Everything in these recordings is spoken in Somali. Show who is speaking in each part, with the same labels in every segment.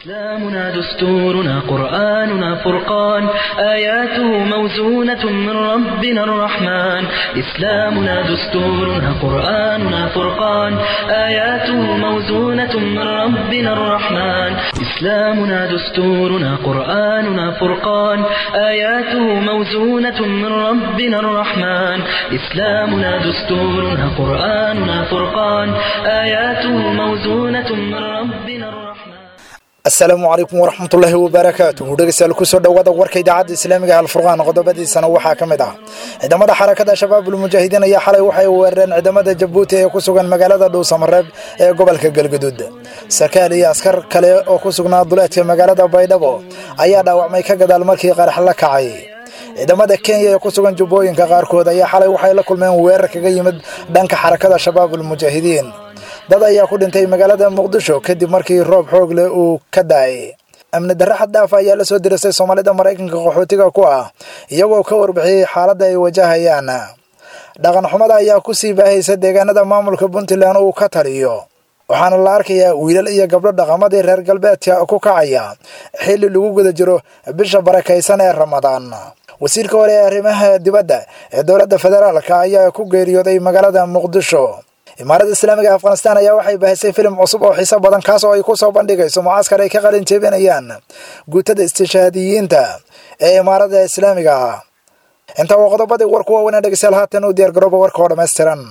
Speaker 1: إسلامنا دستورنا قرآننا فرقان آياته موزونة من ربنا الرحمن إسلامنا دستورنا قرآننا فرقان آياته موزونة من ربنا الرحمن إسلامنا دستورنا قرآننا فرقان آياته موزونة من ربنا الرحمن إسلامنا دستورنا قرآننا فرقان آياته موزونة من ربنا الرحمن
Speaker 2: السلام عليكم ورحمة الله وبركاته dhegeystayaal ku soo dhawaada warka idaacadda Islaamiga Al-Furqaan qodobadiisana waxaa kamid ah ciidamada xarakada shabaabul mujaahidiin ayaa xalay waxay weerareen ciidamada Jabuuti ee ku sugan magaalada Dhuusamareeb ee gobolka Galgaduud sarkaal iyo askar kale oo ku sugnaa duleedka magaalada Baydhabo ayaa dhaawacmay ka gadaal markii qarax la kacay ciidamada Kenya ee ku sugan Jubbooyinka qaarkood ayaa xalay waxay la kulmeen weerar kaga yimid dhanka xarakada shabaabul mujaahidiin dad ayaa ku dhintay magaalada Muqdisho kadib markii roob xoog leh uu ka daay amni darro xad dhaaf ayaa la soo dirisay Soomaalida Mareykanka qaxootiga ku ah iyagoo ka warbixiyay xaaladda ay wajahayaan dhaqan xumada ayaa ku sii baahaysa deegaanada maamulka Puntland uu ka taliyo waxaana la arkayaa wiilal iyo gabdho dhaqamadii reer galbeedka ku kacaya xilli lagu guda jiro bisha barakaysan ee Ramadaan wasiirka hore ee arrimaha dibadda ee dowladda federaalka ayaa ku geeriyooday magaalada Muqdisho Imaarada Islaamiga Afghanistan ayaa waxay baahisay filim cusub oo xiiso badan kaas oo ay ku soo bandhigayso mucaaskar ay ka qalin jebinayaan guutada istishhaadiyiinta ee Imaarada Islaamiga inta qodobada warku waa wanaag dhageystayaal haatan u diyaar garooba warka oo dhameystiran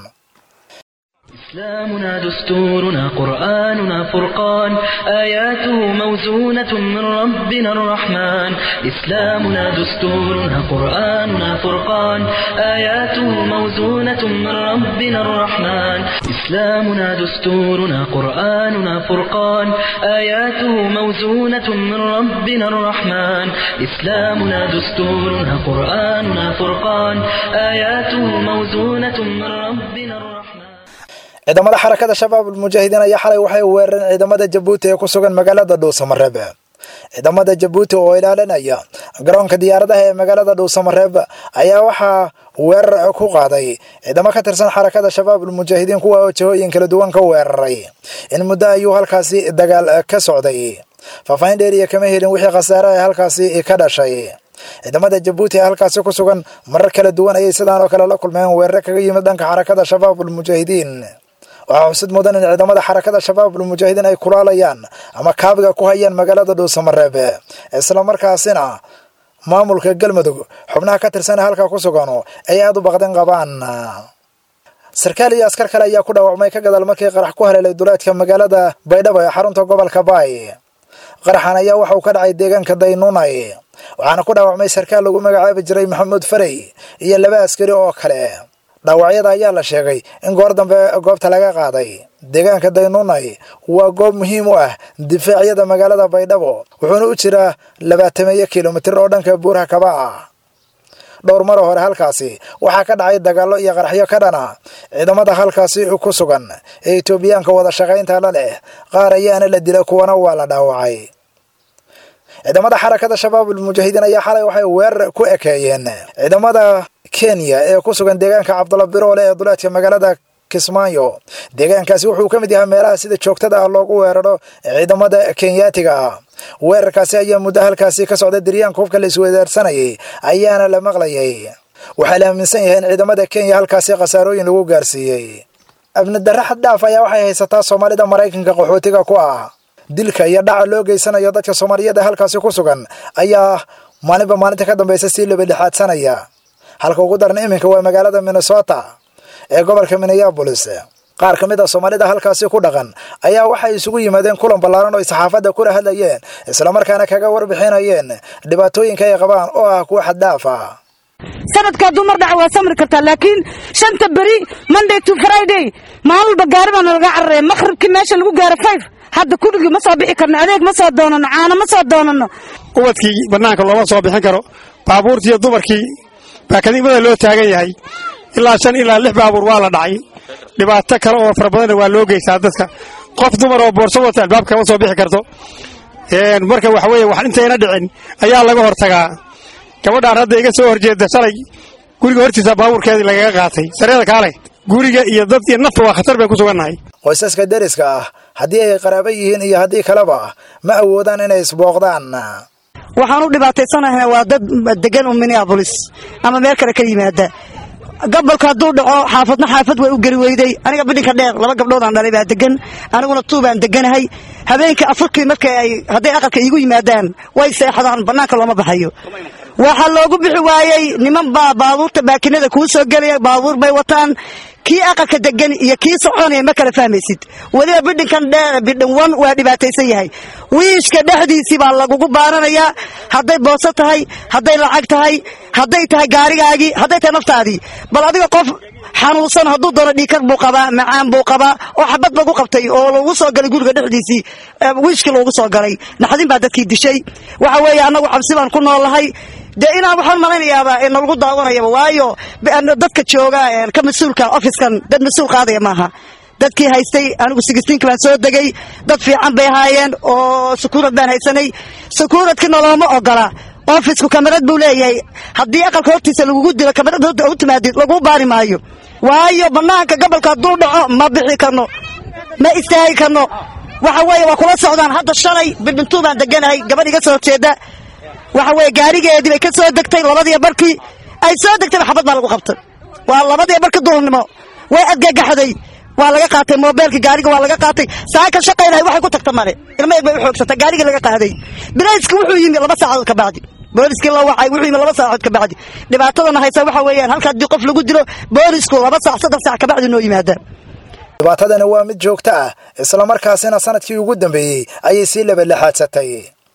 Speaker 1: إسلامنا دستورنا قرآننا فرقان آياته موزونة من ربنا الرحمن إسلامنا دستورنا قرآننا فرقان آياته موزونة من ربنا الرحمن إسلامنا دستورنا قرآننا فرقان آياته موزونة من ربنا الرحمن إسلامنا دستورنا قرآننا فرقان آياته موزونة من ربنا الرحمن ciidamada xarakada shabaabul mujaahidiin ayaa xalay waxay weerareen ciidamada Jabuuti ee ku sugan magaalada Dhuusamareeb ciidamada Jabuuti oo ilaalinaya garoonka diyaaradaha ee magaalada Dhuusamareeb ayaa waxa weerar ku qaaday ciidamo ka tirsan xarakada shabaabul mujaahidiin kuwa oo jihooyin kala duwan ka weeraray in muddo ayuu halkaasi dagaal ka socday faafaahin dheeriya kama helin wixii khasaare ah halkaasi ka dhashay ciidamada Jabuuti halkaasi ku sugan marar kala duwan ayay sidaan oo kale la kulmeen weerar kaga yimid dhanka xarakada shabaabul mujaahidiin waxaa xusid mudan in ciidamada xarakada shabaabul mujaahidiin ay kulaalayaan ama kaabiga ku hayaan magaalada Dhuusamareeb isla markaasina maamulka Galmudug xubnaha ka tirsan halka ku sugan ay aad u baqdeen qabaan sarkaal iyo askar kale ayaa ku dhaawacmay ka gadaal markii qarax ku haleelay duleedka magaalada Baydhabo ee xarunta gobolka Baay qaraxan ayaa waxa uu ka dhacay deegaanka Daynunay waxaana ku dhaawacmay sarkaal lagu magacaabi jiray Maxamuud Faray iyo laba askari oo kale dhaawacyada ayaa la sheegay in goor dambe goobta laga qaaday deegaanka Daynunay waa goob muhiim u ah difaacyada magaalada Baydhabo wuxuuna u jiraa 20 kiiloomitir oo dhanka buuraha Kaba dhowr mar hore halkaasi waxaa ka dhacay dagaalo iyo qaraxyo ka dhana ciidamada halkaasi ku sugan ee Itoobiyaanka wada shaqaynta la leh qaar ayaana la dilay kuwana waa la dhaawacay ciidamada xarakada shabaabul mujaahidiin ayaa xalay waxay weerar ku ekeeyeen ciidamada Kenya ee ku sugan deegaanka Cabdullah Biroole ee duleedka magaalada Kismaayo deegaankaasi wuxuu ka mid yahay meelaha sida joogtada ah loogu weeraro ciidamada Kenyaatiga weerarkaasi ayaa muddo halkaasi ka socday diriyaan koobka la isweydaarsanayay ayaana la maqlayay waxa la aaminsan yahay in ciidamada Kenya halkaasi khasaarooyin lagu gaarsiiyay amni darro xad dhaaf ayaa waxay haysataa Soomaalida Mareykanka qaxootiga ku ah dilka iyo dhaca loo geysanayo dadka Soomaaliyeed halkaasi ku sugan ayaa maalinta ka dambaysa si laba dhixaadsanaya halka ugu daran iminka waa magaalada Minnesota ee gobolka Minneapolis qaar kamid ah Soomaalida halkaasi ku dhaqan ayaa waxay isugu yimaadeen kulan ballaaran oo saxaafadda ku hadlayeen isla markaana kaga warbixinayeen dhibaatooyinka ay qabaan oo ah kuwa xad dhaaf ah
Speaker 3: sanadka dumar dhac waa samir karta laakiin shanta bari Monday to Friday maalba gaariban laga carray maqribkii meesha lagu gaaro 5 hadda kulligii ma soo bixi karno adeeg ma soo doonano caano ma soo doonano
Speaker 4: ubadkii banaanka looma soo bixin karo baabuurtii dumarkii baakadimada loo taagan yahay ilaa 5 ilaa 6 baabuur waa la dhacay dhibaato kale oo fara badan waa loo geystaa dadka qof dumar oo boorso wata albaabka ma soo bixi karto marka waxa weeye wax intayna dhicin ayaa laga hortagaa gabadhaan hadda iga soo horjeeda shalay guriga hortiisa baabuurkeedii lagaga qaatay sareeda kaale guriga iyo dadkii nafta waa khatar bay ku sugannahay
Speaker 2: qoysaska deriska ah haddii ay qaraabo yihiin iyo haddii kaleba ma awoodaan inay isbooqdaan.
Speaker 3: waxaan u dhibaataysanahay waa dad degan oo Minneapolis ama meel kale ka yimaada. gobolka hadduu dhaco xaafadna xaafad way u geli weyday. aniga bidinka dheer 2 gabdhood aan dhalay baa degan, aniguna 2 baan deganahay. habeenkii afurkii markay hadday aqalka igu yimaadaan way seexdaan, banaanka looma baxayo. waxa loogu bixi waayay niman baabuurta baakinada ku soo galay, baabuur bay wataan. kii aqalka degan iyo kii soconaya ma kala fahmaysid. waliba bidinkan dheer bidin wan waa dhibaataysan yahay. wiishka dhexdiisii baa lagugu baaranaya, hadday booso tahay, hadday lacag tahay, hadday tahay gaarigaagii, hadday tahay naftaadii. bal adiga qof xanuunsan hadduu doono dhiikar buu qabaa, macaan buu qabaa, oo xabad lagu qabtay oo lagu soo galay guriga dhexdiisii, wiishkii lagu soo galay. naxdin baa dadkii dishay. waxa weeye annagu cabsi baan ku noolahay. dee inaan waxaan malaynayaaba in lagu daawanayaba, waayo dadka jooga ka mas-uulka ofiskan dad mas-uul qaadaya maaha. dadkii haystay anigu 16 baan soo degay, dad fiican bay ahaayeen oo sukuurad baan haysanay. sukuuradkina looma ogola. ofisku kamarad buu leeyahay, haddii aqalka hortiisa lagugu dilo kamarad horta u timaadid lagu baari maayo. waayo banaanka gobolka hadduu dhaco ma bixi karno, ma istaagi karno. waxa weeye waa kula socdaan. hadda shalay bidintuu baan deganahay, gabadh iga soo horjeeda waxa weeye gaarigeedii bay ka soo degtay 2:00 ay soo degtay xabad baa lagu qabtay. waa 2:00 duhurnimo, way adgagaxday. waa laga qaatay moobilka, gaariga waa laga qaatay. saaka shaqeynay waxay ku tagtay male, ilmaheed bay u xoogsatay, gaariga laga qaaday. bilayska wuxuu yimi 2 saacadood ka bacdi, booliskii la wacay wuxuu yimi 2 saacadood ka bacdi. dhibaatadana haysa waxa weeyaan halka haddii qof lagu dilo boolisku 2 saac 3 saac ka bacdi noo yimaada.
Speaker 2: dhibaatadana waa mid joogto ah, isla markaasina sanadkii ugu dambeeyay ayay sii labalixaadsatay.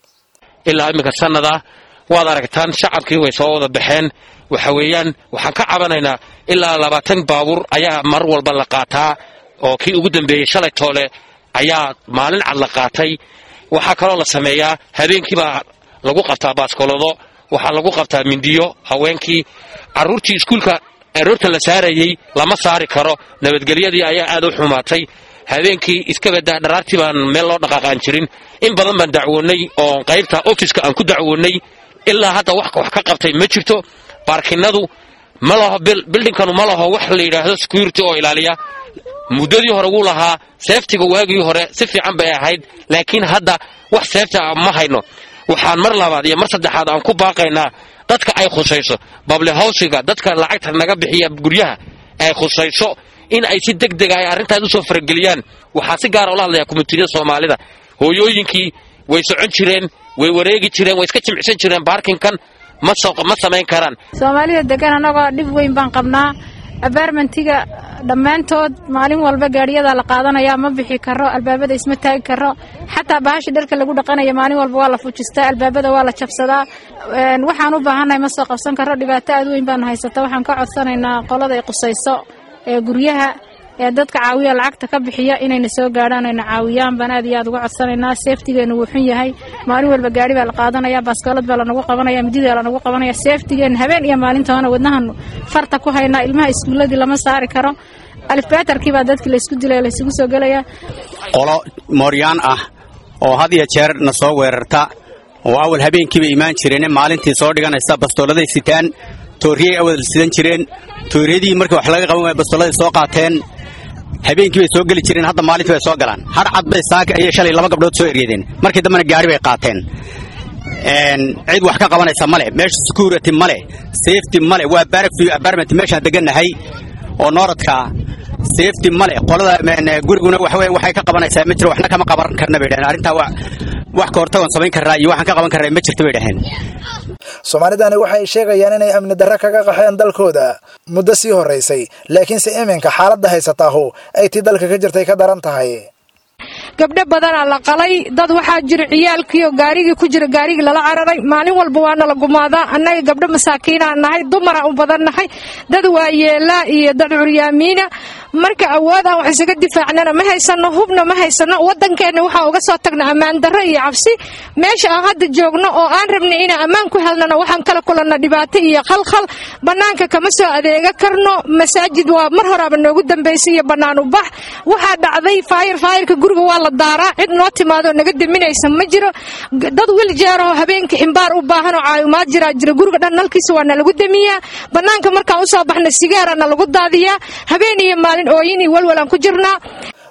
Speaker 5: ilaa imika sanada waad aragtaan shacabkii way soo wada baxeen. waxa weeyaan waxaan ka cabanaynaa ilaa 20 baabuur ayaa mar walba la qaataa, oo kii ugu dambeeyay shalay toole ayaa maalin cad la qaatay. waxaa kaloo la sameeyaa habeenkii baa lagu qabtaa baaskoolado, waxaa lagu qabtaa mindiyo. haweenkii carruurtii iskuulka aroorta la saarayay lama saari karo, nabadgelyadii ayaa aad u xumaatay. habeenkii iska badaa dharaartii baan meel loo dhaqaaqaan jirin. in badan baan dacwoonay oo qaybta ofiska aan ku dacwoonay, ilaa hadda wax ka qabtay ma jirto. baarkinadu ma laho, bildhinkanu ma laho wax la yidhaahdo security oo ilaaliya. muddadii hore wuu lahaa seeftiga, waagii hore si fiican bay ahayd, laakiin hadda wax seefta ma hayno. waxaan mar labaad iyo mar saddexaad aan ku baaqaynaa dadka ay khusayso bable hawsiga, dadka lacagta naga bixiya guryaha ay khusayso, in ay si degdeg ah arrintaas u soo farageliyaan. waxaa si gaar ah ula hadlayaa komitiyada Soomaalida. hooyooyinkii way socon jireen, way wareegi jireen, way iska jimicsan jireen. baarkinkan ma samayn karaan.
Speaker 6: Soomaalida degan anagoo dhib weyn baan qabnaa. apartmentiga dhammaantood maalin walba gaariyada la qaadanaya, ma bixi karo, albaabada isma taagi karo. xataa bahasha dharka lagu dhaqanayo maalin walba waa la fujistaa, albaabada waa la jabsadaa. waxaan u baahanahay ma soo qabsan karo, dhibaato aad weyn baan haysata. waxaan ka codsanaynaa qolada ay qusayso ee guryaha ee dadka caawiya lacagta ka bixiya inayna soo gaadhaan, ayna caawiyaan baan aad iyo aad uga codsanaynaa. seeftigeenu wuu xun yahay, maalin walba gaari baa la qaadanaya, baaskoolad baa lanagu qabanaya, midida lanagu qabanaya. seeftigeenu habeen iyo maalintoona wadnahan farta ku haynaa. ilmaha iskuuladii lama saari karo, alifbeetarkii baa dadkii la isku dilay, la isugu soo gelaya.
Speaker 7: qolo mooryaan ah oo had iyo jeer na soo weerarta, oo awal habeenkiiba imaan jireen, maalintii soo dhiganaysa bastooladay sitaan, tooriyay awal sidan jireen. tooriyadii markii wax laga qaban waayay bastooladay soo qaateen, habeenkii bay soo geli jireen, hadda maalintii bay soo galaan. har cad bay saaka ayay shalay 2 gabdhood soo eryadeen, markii dambena gaari bay qaateen. cid wax ka qabanaysa male, meesha security male, safety male. waa barakfii apartment meeshaan deganahay oo nooradka safety male. qolada guriguna waxay ka qabanaysaa ma jiro, waxna kama qaban karna bay dhaheen. arrintaa wax ka hortagoon samayn karraa iyo waxaan ka qaban karraa ma jirto bay dhaheen.
Speaker 2: Soomaalidani waxay sheegayaan inay amni darro kaga qaxeen dalkooda muddo sii horeysay, laakiinse iminka xaaladda haysataahu ay tii dalka ka jirtay ka daran tahay.
Speaker 8: gabdho badan la qalay, dad waxa jira ciyaalkii gaarigii ku jira, gaarigii lala cararay. maalin walba waana la gumaadaa. annaga gabdho masaakiin aan nahay, dumar aan u badan nahay, dad waayeela iyo dad curyaamiina. marka awoodaan wax isaga difaacnana ma haysano, hubna ma haysano. wadankeena waxa uga soo tagnaa ammaan darro iyo cabsi. meesha aan hadda joogno oo aan rabnay inaan ammaan ku helnana waxaan kala kulanna dhibaato iyo khalkhal. banaanka kama soo adeega karno. masaajid waa mar horeba noogu dambeysay iyo banaan u bax. waxaa dhacday faayirka guriga waa la daaraa, cid noo timaado naga daminaysa ma jiro. dad wiljeer oo habeenkii ximbaar u baahan oo caawimaad jira guriga dhan nalkiisa waa nalagu damiyaa. banaanka markaan u soo baxna sigaarana lagu daadiyaa. habeen iyo maalin ooyin iyo walwalaan ku jirnaa.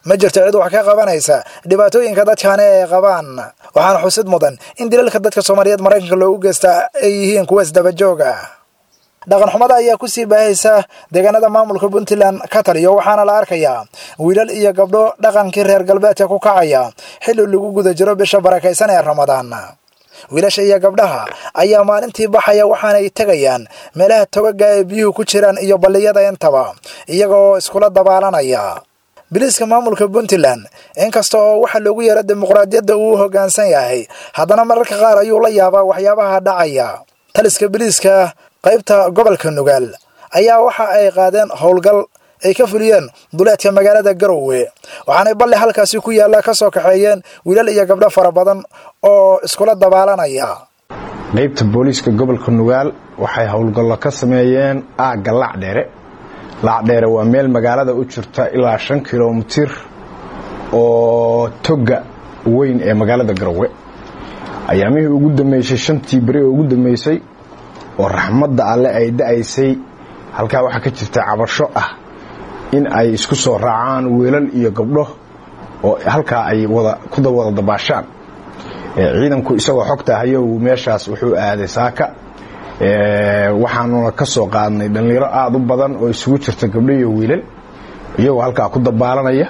Speaker 2: ma jirto cid wax ka qabanaysa dhibaatooyinka dadkaani ay qabaan waxaana xusid mudan in dilalka dadka Soomaaliyeed Mareykanka loogu geysta ay yihiin kuwa isdaba jooga dhaqan xumada ayaa ku sii baahaysa deegaanada maamulka Puntland ka taliyo waxaana la arkayaa wiilal iyo gabdho dhaqankii reer galbeedka ku kacaya xilli lagu guda jiro bisha barakaysan ee Ramadaan wiilasha iyo gabdhaha ayaa maalintii baxaya waxaana ay tagayaan meelaha togaga ee biyuhu ku jiraan iyo balliyada intaba iyaga oo iskula dabaalanaya biliska maamulka Puntland inkasta oo waxa loogu yeero dimuqraadiyadda uu hoggaansan yahay haddana mararka qaar ayuu la yaabaa waxyaabaha dhacaya taliska biliska qaybta gobolka Nugaal ayaa waxa ay qaadeen howlgal ay ka fuliyeen duleedka magaalada Garowe waxaana balle halkaasi ku yaala ka soo kaxeeyeen wiilal iyo gabdho fara badan oo iskula dabaalanaya
Speaker 9: qaybta booliska gobolka Nugaal waxay howlgal ka sameeyeen aaga Lacdheere waa meel magaalada u jirta ilaa 5 kiiloomitir oo toga weyn ee magaalada Garowe ayaamihii ugu dambeysay 5tii bari ugu dambeysay oo raxmadda alle ay da'aysay halka waxa ka jirta cabasho ah in ay isku soo raacaan wiilal iyo gabdho oo halka ay wada dabaashaan ciidanku isagoo xogta hayo meeshaas wuxuu aaday saaka waxaanu ka soo qaadnay dhalinyaro aad u badan oo isugu jirta gabdho iyo wiilal iyagoo halka ku dabaalanaya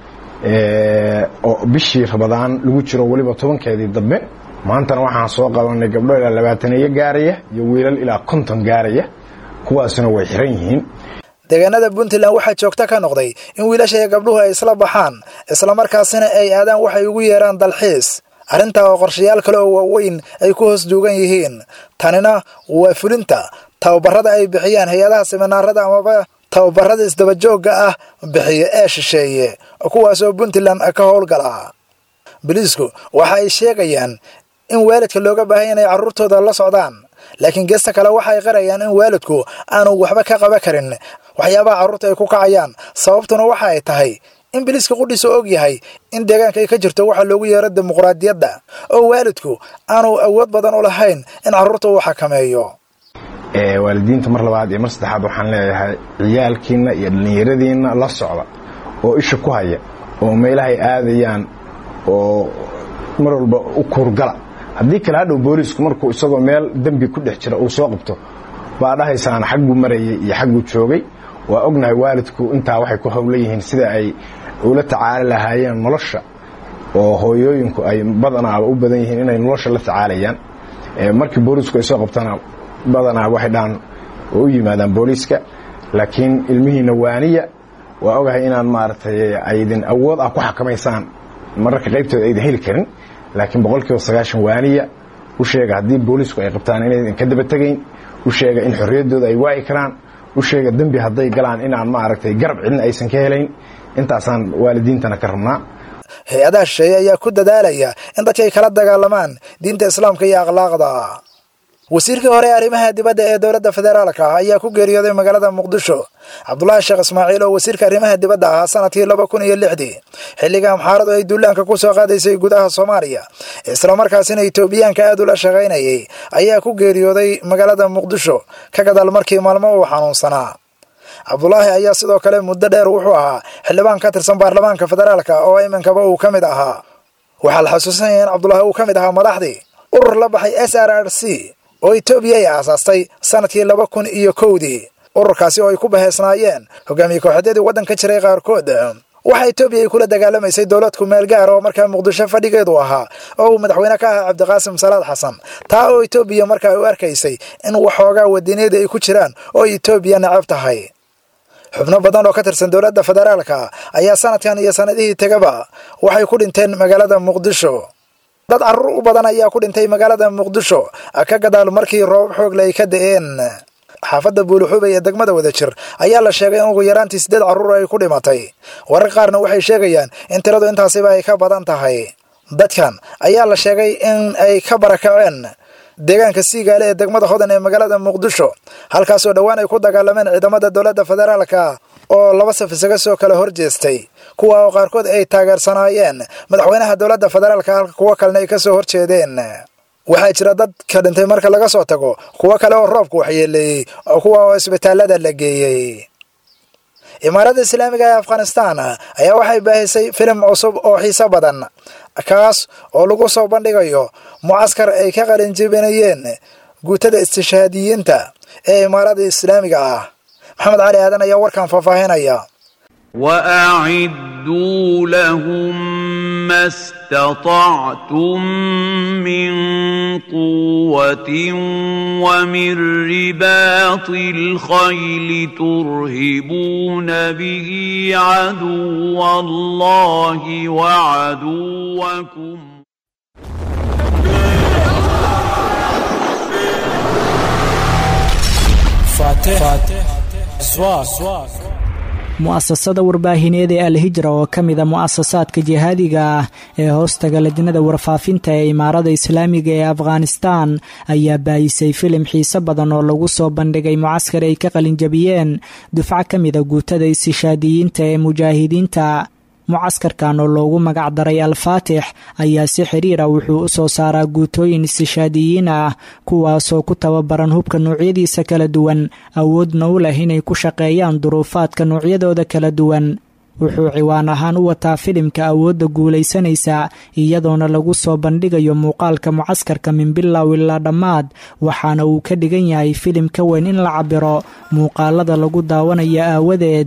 Speaker 9: oo bishii Ramadaan lagu jiro waliba 10keedii dambe maantana waxaan soo qabanay gabdho ilaa 20 gaaraya iyo wiilal ilaa 50 gaaraya kuwaasna way xiran yihiin
Speaker 2: deegaanada Puntland waxa joogta ka noqday in wiilasha iyo gabdhuhu ay isla baxaan isla markaasina ay aadaan waxay ugu yeeraan dalxiis arinta oo qorshayaal kale oo waaweyn ay ku hoos duugan yihiin tanina waa fulinta tababarada ay bixiyaan hay'adaha seminaarada amaba tababarada isdaba joogga ah bixiye ee shisheeye kuwaas oo Puntland ka howlgala bilisku waxa ay sheegayaan in waalidka looga baahan yahay carruurtooda la socdaan laakiin geesta kale waxa ay qarayaan in waalidku aanu waxba ka qaban karin waxyaabaha carruurta ay ku kacayaan sababtuna waxa ay tahay in biliska qudhiso og yahay in deegaanka ay ka jirto waxa loogu yeero dimuqraadiyadda oo waalidku aanu awood badan u lahayn in carruurta uu xakameeyo
Speaker 9: waalidiinta mar labaad iyo mar saddexaad waxaan leeyahay ciyaalkiina iyo dhalinyaradiina la socda oo isha ku haya oo meelahay aadayaan oo mar walba u kurgala haddii kale hadhow boolisku markuu isagoo meel dambi ku dhex jira uu soo qabto baa dhahaysaan xaggu marayay iyo xaggu joogay waa ognahay waalidku intaa waxay ku hawlan yihiin sida ay ula tacaali lahaayeen nolosha oo hooyooyinku ay badanaa u badan yihiin inay nolosha la tacaalayaan markii boolisku ay soo qabtana badanaa waxay dhaan oo u yimaadaan booliska laakiin ilmihiina waaniya waa ogahay inaan maaragtay aydin awood ah ku xakamaysaan mararka qaybtooda aydan heli karin laakiin 90% waaniya u sheega haddii boolisku ay qabtaan inaydan ka daba tagayn u sheega in xorriyadooda ay waayi karaan u sheega dambi hadday galaan inaan maaragtay garab cidna aysan ka helayn intaasaan waalidiintana ka rabnaa
Speaker 2: hay'adaha shisheeye ayaa ku dadaalaya in dadka ay kala dagaalamaan diinta islaamka iyo akhlaaqda wasiirkii hore arrimaha dibadda ee dowladda federaalka ayaa ku geeriyooday magaalada Muqdisho Cabdullaahi Sheekh Ismaaciil oo wasiirka arrimaha dibadda ah sanadkii 2006 xilliga amxaaradu ay duulaanka ku soo qaadaysay gudaha Soomaaliya isla markaasina Itoobiyaanka aad ula shaqaynayay ayaa ku geeriyooday magaalada Muqdisho ka gadaal markii maalmo uu xanuunsanaa Cabdullaahi ayaa sidoo kale muddo dheer wuxuu ahaa xildhibaan ka tirsan baarlamaanka federaalka oo imankaba uu kamid ahaa waxa la xasuusan yahay in Cabdullaahi uu kamid ahaa madaxdii urur la baxay SRRC oo Itoobiya ay aasaastay sanadkii 2001 ururkaasi oo ay ku baheysnaayeen hogaamiye kooxeedyadii waddanka jiray qaarkood waxa Itoobiya ay kula dagaalamaysay dawladku meel gaar ah oo markaa Muqdisho fadhigeedu ahaa oo madaxweyne ka ahaa Cabdiqaasim Salaad Xasan taa oo Itoobiya markaa u arkaysay in waxoogaa wadineed ay ku jiraan oo Itoobiya nacab tahay xubno badan oo ka tirsan dawladda federaalka ayaa sanadkan iyo sanadihii tagaba waxay ku dhinteen magaalada Muqdisho dad carruur u badan ayaa ku dhintay magaalada Muqdisho ka gadaal markii roob xoog leh ay ka da'een xaafadda Buuluxubay ee degmada Wadajir ayaa la sheegay in ugu yaraantii 8 carruur ay ku dhimatay warar qaarna waxay sheegayaan in tiradu intaasiba ay ka badan tahay dadkan ayaa la sheegay in ay ka barakaceen deegaanka Siigaale ee degmada Hodan ee magaalada Muqdisho halkaas oo dhawaan ay ku dagaalameen ciidamada dawladda federaalka oo laba saf isaga soo kala horjeestay kuwa oo qaarkood ay taageersanaayeen madaxweynaha dawladda federaalka halka kuwa kalena ay ka soo horjeedeen waxaa jira dad ka dhintay marka laga soo tago kuwa kale oo roobku waxyeeleeyay oo kuwa oo isbitaalada la geeyay imaarada islaamiga ee afghanistan ayaa waxay baahisay filim cusub oo xiiso badan kaas oo lagu soo bandhigayo mucaskar ay ka qalin jebinayeen guutada istishhaadiyiinta ee imaarada islaamiga ah. maxamed cali aadan ayaa warkan faahfaahinaya.
Speaker 10: وأعدوا لهم ما استطعتم من قوة ومن رباط الخيل ترهبون به عدو الله وعدوكم
Speaker 11: mu'asasada warbaahineed ee Al-Hijra oo ka mid ah mu'asasaadka jihaadiga ah ee hoostaga lajnada warfaafinta ee imaarada islaamiga ee Afghanistan ayaa baahisay filim xiiso badan oo lagu soo bandhigay mucaskar ay ka qalin jabiyeen dufca ka mid ah guutada istishhaadiyiinta ee mujaahidiinta. mucaskarkan oo loogu magac daray Al-Faatix ayaa si xiriir ah wuxuu u soo saaraa guutooyin istishhaadiyiin ah kuwaasoo ku tababaran hubka noocyadiisa kala duwan, awoodna u leh inay ku shaqeeyaan duruufaadka noocyadooda kala duwan. wuxuu ciwaan ahaan u wataa filimka awoodda guulaysanaysa, iyadoona lagu soo bandhigayo muuqaalka mucaskarka min bilow ilaa dhammaad, waxaana uu ka dhigan yahay filim ka weyn in la cabiro muuqaalada lagu daawanayo aawadeed.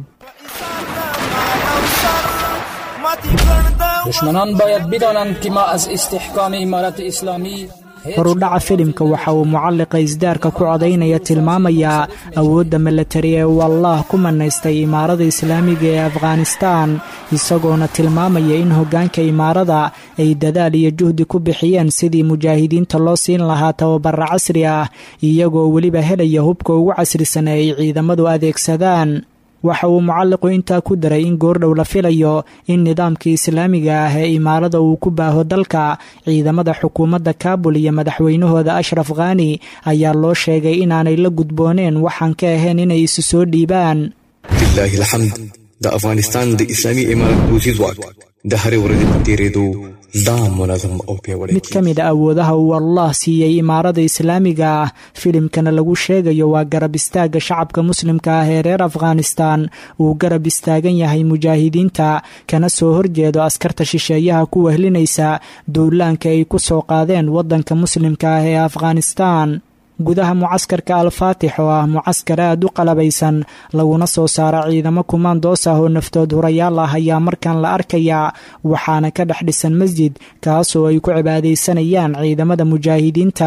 Speaker 12: دشمنان باید بدانند که ما از استحکام امارت اسلامی
Speaker 11: horudhaca filimka waxa uu mucalliqa isdaarka ku codaynaya tilmaamayaa awoodda milatari ee uu Allah ku manaystay imaarada islaamiga ee Afghanistan, isagoona tilmaamaya in hoggaanka imaarada ay dadaal iyo juhdi ku bixiyeen sidii mujaahidiinta loo siin lahaa tababar casri ah, iyagoo weliba helaya hubka ugu casrisan ee ay ciidamadu adeegsadaan. waxa uu mucalliqu intaa ku daray in goordhow la filayo in nidaamkii islaamiga ah ee imaarada uu ku baaho dalka. ciidamada xukuumadda Kaabul iyo madaxweynahooda Ashraf Ghani ayaa loo sheegay inaanay la gudbooneen waxaan ka ahayn inay isu soo dhiibaan.
Speaker 13: Lillahi alhamd, da Afghanistan da Islami Imarat Buusid Waq da hare waradi tireedo
Speaker 11: mid ka mid a awoodaha uu Allah siiyey imaarada islaamiga ah filimkana lagu sheegayo waa garab istaaga shacabka muslimka ah ee reer Afghanistan uu garab istaagan yahay mujaahidiinta kana soo horjeedo askarta shisheeyaha ku wehlinaysa duulaanka ay ku soo qaadeen wadanka muslimka ah ee Afghanistan. gudaha mucaskarka Al-Faatix oo ah mucaskar aad u qalabaysan laguna soo saara ciidamo kumaandoos ah oo naftood hurayaal ah ayaa markan la arkayaa, waxaana ka dhex dhisan masjid kaasoo ay ku cibaadaysanayaan ciidamada mujaahidiinta.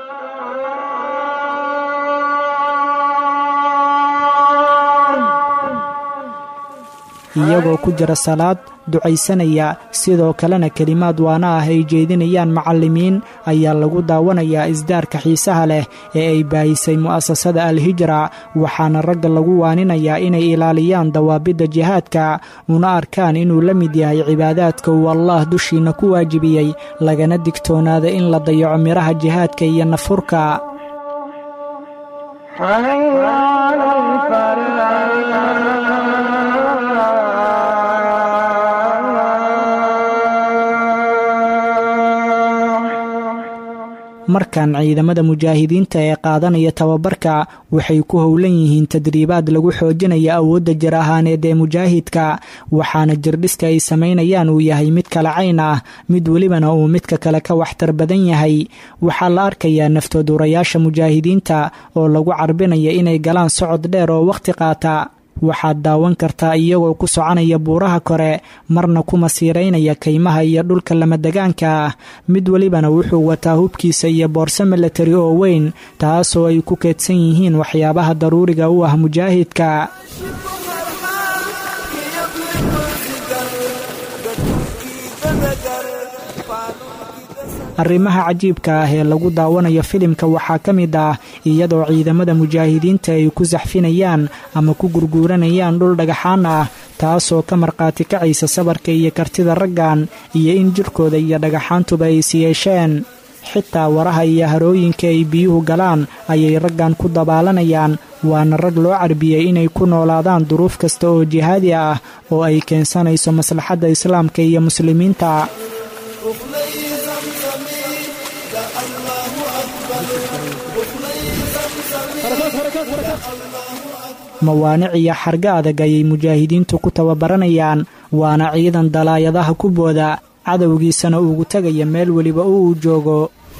Speaker 11: iyagoo ku jira salaad, ducaysanaya, sidoo kalena kelimaad waana ah ay jeedinayaan macallimiin ayaa lagu daawanayaa isdaarka xiisaha leh ee ay baahisay mu'asasada Al-Hijra, waxaana ragga lagu waaninayaa inay ilaaliyaan dawaabidda jihaadka una arkaan inuu la mid yahay cibaadaadka uu Allah dushiina ku waajibiyey, lagana digtoonaada in la dayaco miraha jihaadka iyo nafurka. markan ciidamada mujaahidiinta ee qaadanaya tababarka waxay ku howlan yihiin tadriibaad lagu xoojinayo awoodda jir ahaaneed ee mujaahidka, waxaana jirdhiska ay samaynayaan uu yahay mid kala cayn ah, mid welibana uu midka kale ka waxtar badan yahay. waxaa la arkayaa naftoodurayaasha mujaahidiinta oo lagu carbinaya inay galaan socod dheer oo waqti qaata. waxaad daawan kartaa iyagoo ku soconaya buuraha kore, marna ku masiiraynaya kaymaha iyo dhulka lamadegaanka ah. mid welibana wuxuu wataa hubkiisa iyo boorso milatari oo weyn, taasoo ay ku keedsan yihiin waxyaabaha daruuriga u ah mujaahidka. arrimaha cajiibka ah ee lagu daawanayo filimka waxaa ka mid ah iyadoo ciidamada mujaahidiinta ay ku saxfinayaan ama ku gurguuranayaan dhul dhagaxaan ah, taasoo ka marqaati kacaysa sabarka iyo kartida raggan iyo in jirkooda iyo dhagaxaantuba ay siyeesheen. xitaa waraha iyo harooyinka ay biyuhu galaan ayay raggan ku dabaalanayaan, waana rag loo carbiyey inay ku noolaadaan duruuf kasta oo jihaadi ah oo ay keensanayso maslaxadda islaamka iyo muslimiinta. mawaanic iyo xarga adag ayay mujaahidiintu ku tababaranayaan waana ciidan dalaayadaha ku booda cadowgiisana ugu tegaya meel weliba uu joogo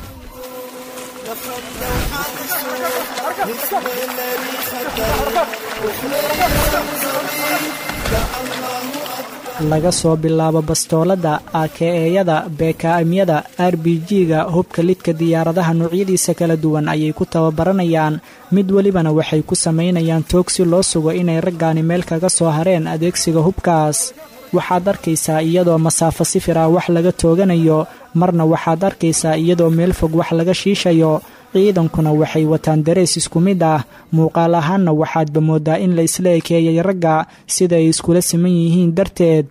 Speaker 11: laga soo bilaabo bastoolada AKE-yada BKM-yada RPG-ga hubka lidka diyaaradaha noocyadiisa kala duwan ayay ku tababaranayaan mid walibana waxay ku sameynayaan toog si loo sugo inay raggaani meel kaga soo hareen adeegsiga hubkaas waxaad arkaysaa iyadoo masaafo sifir ah wax laga tooganayo marna waxaad arkaysaa iyadoo meel fog wax laga shiishayo ciidankuna waxay wataan darees isku mid ah muuqaal ahaanna waxaadba moodaa in la isla ekeeyay ragga sida ay iskula siman yihiin darteed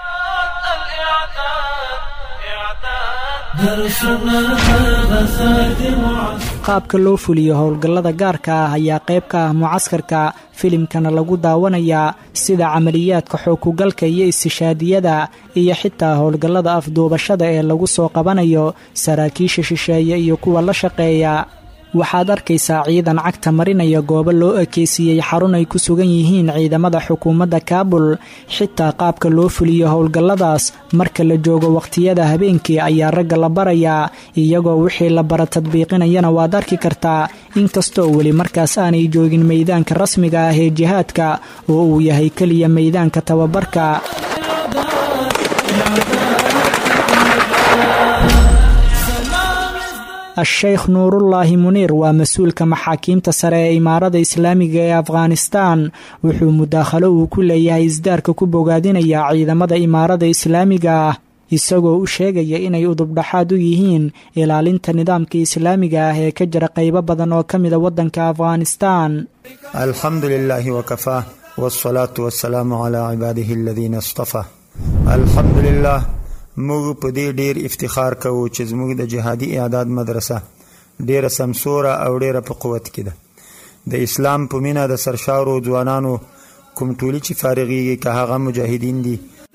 Speaker 11: qaabka loo fuliyo howlgallada gaarka ah ayaa qayb ka ah mucaskarka filimkana lagu daawanayaa sida camaliyaadka xookugalka iyo istishaadiyada iyo xitaa howlgallada afduubashada ee lagu soo qabanayo saraakiisha shisheeye iyo kuwa la shaqeeya waxaad arkaysaa ciidan cagta marinaya goobo loo ekeysiiyey xarun ay ku sugan yihiin ciidamada xukuumadda kaabul xitaa qaabka loo fuliyo howlgalladaas marka la joogo waqtiyada habeenkii ayaa ragga la barayaa iyagoo wixii la bara tadbiiqinayana waad arki kartaa inkastoo weli markaas aanay joogin meydaanka rasmiga ah ee jihaadka oo uu yahay keliya meydaanka tababarka الشيخ نور الله منير ومسؤولك محاكيمta sare ee imaarada islaamiga ee Afghanistan wuxuu mudaakhalo uu ku leeyahay isdaarka ku bogaadinaya ciidamada imaarada islaamiga isagoo u sheegaya inay udub dhaxaad u yihiin ilaalinta nidaamka islaamiga ah ee ka jira qaybo badan oo kamid ah wadanka Afghanistan
Speaker 14: alxamdulillahi wa kafaa wassalatu wassalamu ala ibadihi alladhina istafa alxamdulillah موږ په دې ډیر افتخار کوو چې زموږ د جهادي اعداد مدرسه ډیره سمسوره او ډیره په قوت کې ده د اسلام په مینا د سرشارو ځوانانو کوم ټولي چې فارغيږي که هغه مجاهدین دي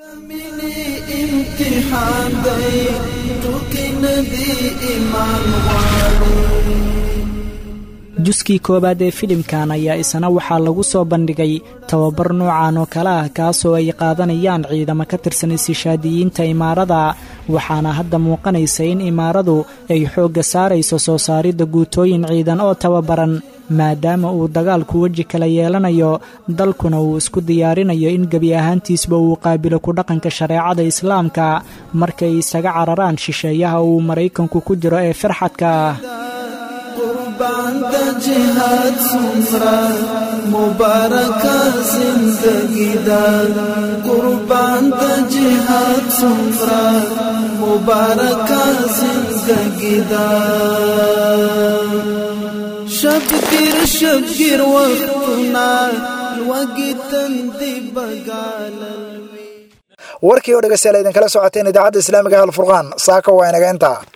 Speaker 14: امتحان دی ټوکې ندی ایمان غواړي
Speaker 11: juskii koobaad ee filimkan ayaa isna waxaa lagu soo bandhigay tababar noocan oo kale ah kaasoo ay qaadanayaan ciidamo ka tirsan istishaadiyiinta imaarada waxaana hadda muuqanaysa in imaaradu ay xoogga saarayso soo saaridda guutooyin ciidan oo tababaran maadaama uu dagaalku weji kala yeelanayo dalkuna uu isku diyaarinayo in gebi ahaantiisba uu qaabilo ku dhaqanka shareecada islaamka markay isaga cararaan shisheeyaha uu maraykanku ku jiro ee firxadka ah
Speaker 15: قربان د جهاد سمرا مبارک زندگی دا قربان د جهاد سمرا مبارک زندگی دا شبگیر وقتنا الوقت تندی بقال
Speaker 2: warkii oo dhageystayaal idin kala socoteen idaacadda islaamiga ah Al Furqaan saaka waa inaga inta